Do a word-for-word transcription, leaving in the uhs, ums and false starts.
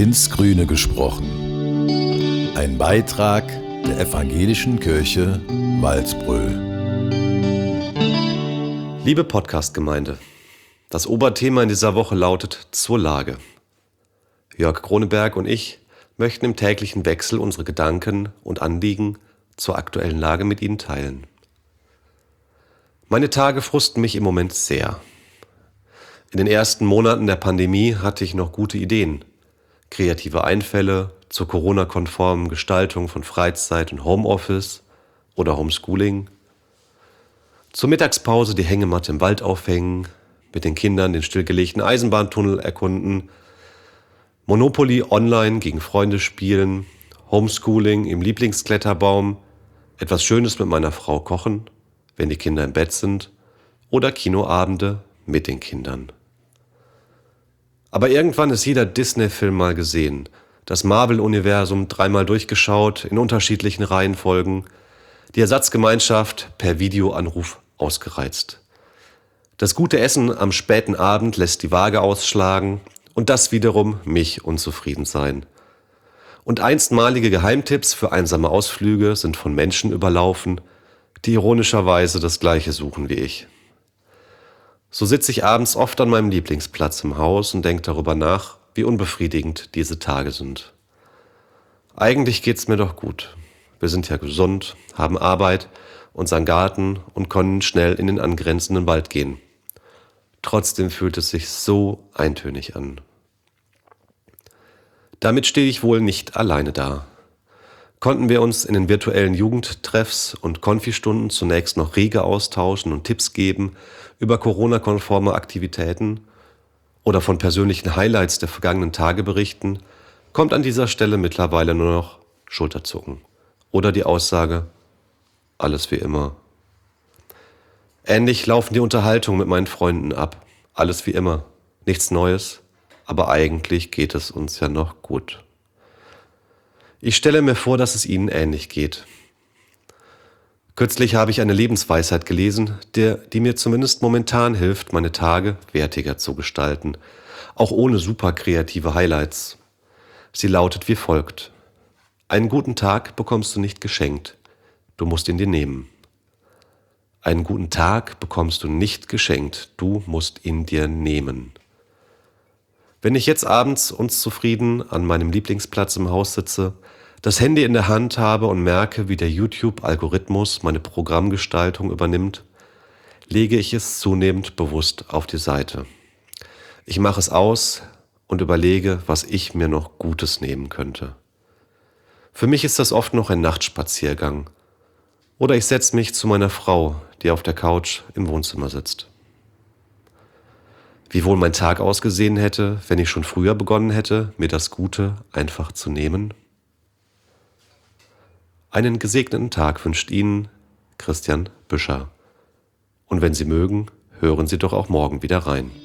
Ins Grüne gesprochen. Ein Beitrag der Evangelischen Kirche Walsbröl. Liebe Podcast-Gemeinde, das Oberthema in dieser Woche lautet zur Lage. Jörg Kroneberg und ich möchten im täglichen Wechsel unsere Gedanken und Anliegen zur aktuellen Lage mit Ihnen teilen. Meine Tage frusten mich im Moment sehr. In den ersten Monaten der Pandemie hatte ich noch gute Ideen, kreative Einfälle zur Corona-konformen Gestaltung von Freizeit und Homeoffice oder Homeschooling, zur Mittagspause die Hängematte im Wald aufhängen, mit den Kindern den stillgelegten Eisenbahntunnel erkunden, Monopoly online gegen Freunde spielen, Homeschooling im Lieblingskletterbaum, etwas Schönes mit meiner Frau kochen, wenn die Kinder im Bett sind, oder Kinoabende mit den Kindern. Aber irgendwann ist jeder Disney-Film mal gesehen, das Marvel-Universum dreimal durchgeschaut, in unterschiedlichen Reihenfolgen, die Ersatzgemeinschaft per Videoanruf ausgereizt. Das gute Essen am späten Abend lässt die Waage ausschlagen und das wiederum mich unzufrieden sein. Und einstmalige Geheimtipps für einsame Ausflüge sind von Menschen überlaufen, die ironischerweise das Gleiche suchen wie ich. So sitze ich abends oft an meinem Lieblingsplatz im Haus und denke darüber nach, wie unbefriedigend diese Tage sind. Eigentlich geht's mir doch gut. Wir sind ja gesund, haben Arbeit, unseren Garten und können schnell in den angrenzenden Wald gehen. Trotzdem fühlt es sich so eintönig an. Damit stehe ich wohl nicht alleine da. Konnten wir uns in den virtuellen Jugendtreffs und Konfistunden zunächst noch rege austauschen und Tipps geben über Corona-konforme Aktivitäten oder von persönlichen Highlights der vergangenen Tage berichten, kommt an dieser Stelle mittlerweile nur noch Schulterzucken oder die Aussage, alles wie immer. Ähnlich laufen die Unterhaltungen mit meinen Freunden ab. Alles wie immer, nichts Neues, aber eigentlich geht es uns ja noch gut. Ich stelle mir vor, dass es Ihnen ähnlich geht. Kürzlich habe ich eine Lebensweisheit gelesen, der, die mir zumindest momentan hilft, meine Tage wertiger zu gestalten, auch ohne super kreative Highlights. Sie lautet wie folgt: Einen guten Tag bekommst du nicht geschenkt, du musst ihn dir nehmen. Einen guten Tag bekommst du nicht geschenkt, du musst ihn dir nehmen. Wenn ich jetzt abends uns zufrieden an meinem Lieblingsplatz im Haus sitze, das Handy in der Hand habe und merke, wie der YouTube-Algorithmus meine Programmgestaltung übernimmt, lege ich es zunehmend bewusst auf die Seite. Ich mache es aus und überlege, was ich mir noch Gutes nehmen könnte. Für mich ist das oft noch ein Nachtspaziergang. Oder ich setze mich zu meiner Frau, die auf der Couch im Wohnzimmer sitzt. Wie wohl mein Tag ausgesehen hätte, wenn ich schon früher begonnen hätte, mir das Gute einfach zu nehmen? Einen gesegneten Tag wünscht Ihnen Christian Büscher. Und wenn Sie mögen, hören Sie doch auch morgen wieder rein.